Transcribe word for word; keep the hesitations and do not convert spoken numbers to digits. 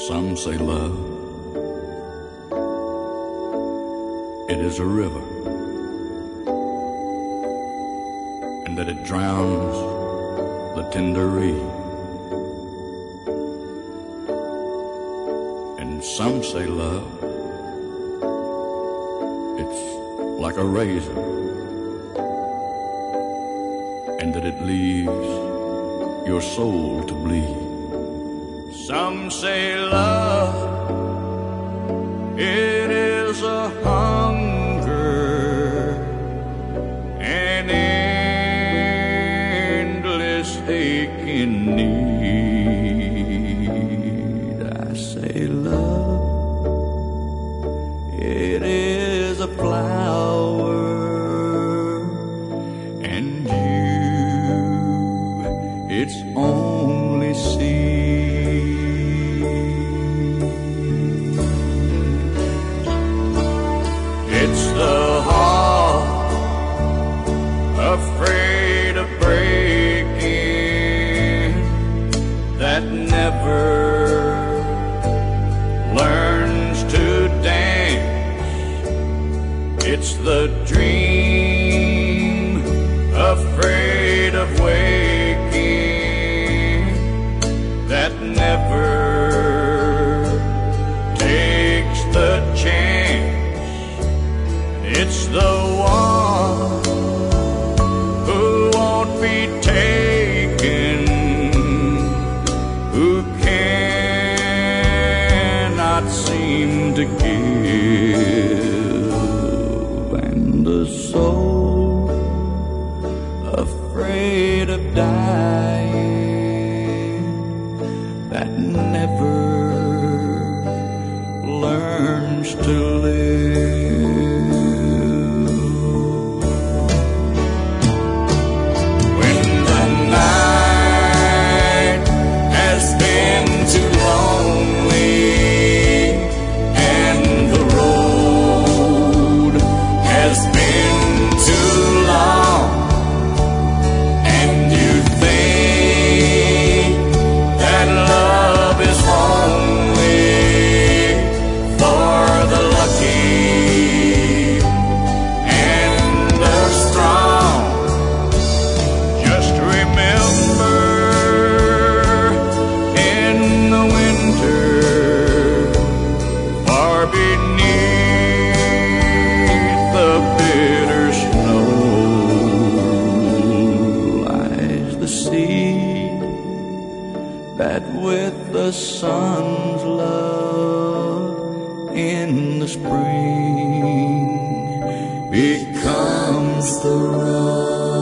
Some say love, it is a river, and that it drowns the tender reed. And some say love, it's like a razor, and that it leaves your soul to bleed. Some say love, it is a hunger, an endless aching need. I say love, it is a flower, and you, its only seed. It's the heart afraid of breaking that never learns to dance. It's the dream afraid of waking that never takes the chance. It's the one who won't be taken, who cannot seem to give, and the soul afraid of dying that never learns to live. That with the sun's love in the spring becomes the rose.